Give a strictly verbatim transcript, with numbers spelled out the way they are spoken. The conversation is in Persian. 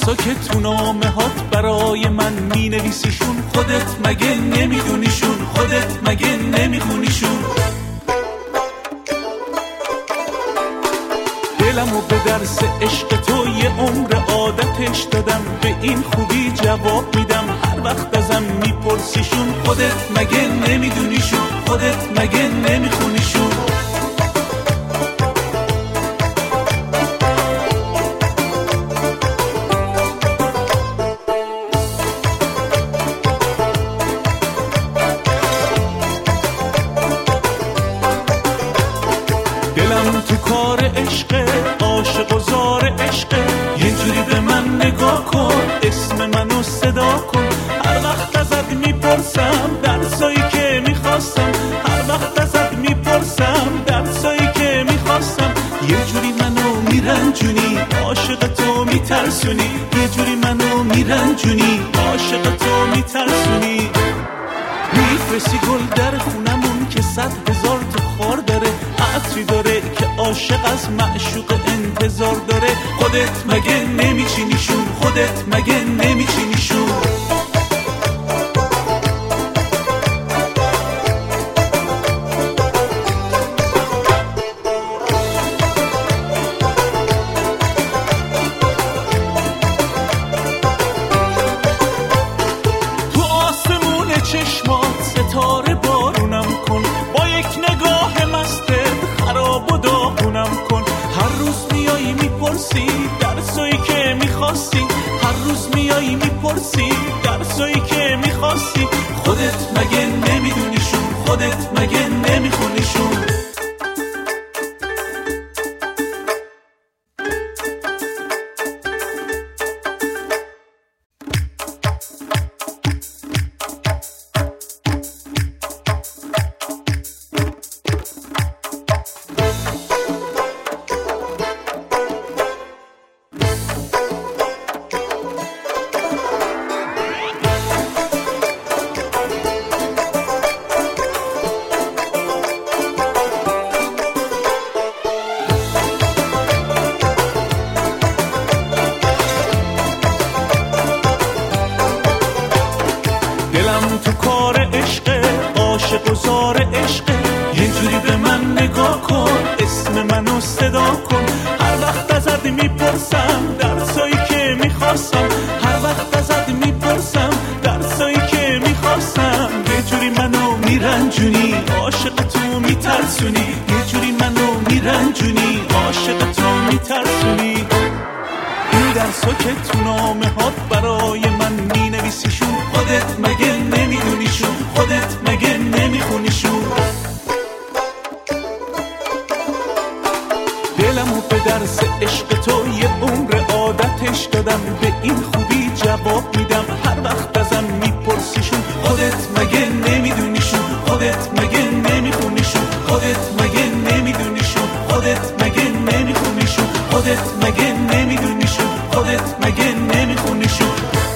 درسا که تو نامه هات برای من می نویسیشون، خودت مگه نمیدونیشون؟ خودت مگه نمیخونیشون؟ دلمو به درس عشق تو یه عمر عادتش دادم، به این خوبی جواب میدم هر وقت ازم میپرسیشون، خودت مگه نمیدونیشون؟ خودت مگه نمیخونیشون؟ دلم تو کار عشق، عاشق و زار عشق، یه جوری به من نگاه کن، اسم منو صدا کن. هر وقت ازت میپرسم درسایی که میخواستم، هر وقت ازت میپرسم درسایی که میخواستم، یه جوری منو میرنجونی، عاشق تو میترسونی، یه جوری منو میرنجونی، عاشق تو میترسونی. میفرستی گل در خونمون که صد هزار تا خار داره، عطری داره که عاشق از معشوق انتظار داره، خودت مگه نمیچینیشون؟ خودت مگه نمیچینیشون؟ تو آسمون چشمات ستاره بارونم کن، با یک نگاه مستت خراب و داغونم کن. هر روز میایی میپرسی درسایی که میخواستی، هر روز میایی میپرسی درسایی که میخواستی، خودت مگه نمیدونیشون؟ خودت مگه نمیخونیشون؟ دلم تو کار عشق، عاشق و زار عشق، یه جوری به من نگاه کن، اسم منو صدا کن. هر وقت ازت میپرسم درسایی که میخواستم، هر وقت ازت میپرسم درسایی که میخواستم، یه جوری منو میرنجونی، عاشق تو میترسونی، یه جوری منو میرنجونی، عاشق تو میترسونی. این درسا که تو نامه هات برای من مینویسیشون، خودت مگه نمیدونیشون؟ خودت مگه نمیخونیشون؟ دلمو به درس عشق تو یه عمر عادتش دادم، به این خوبی جواب میدم هر وقت ازم میپرسیشون، خودت مگه نمیدونیشون؟ خودت مگه نمیخونیشون؟ خودت مگه نمیدونیشون؟ خودت مگه نمیخونیشون؟ خودت مگه نمیدونیشون؟ خودت مگه نمیخونیشون؟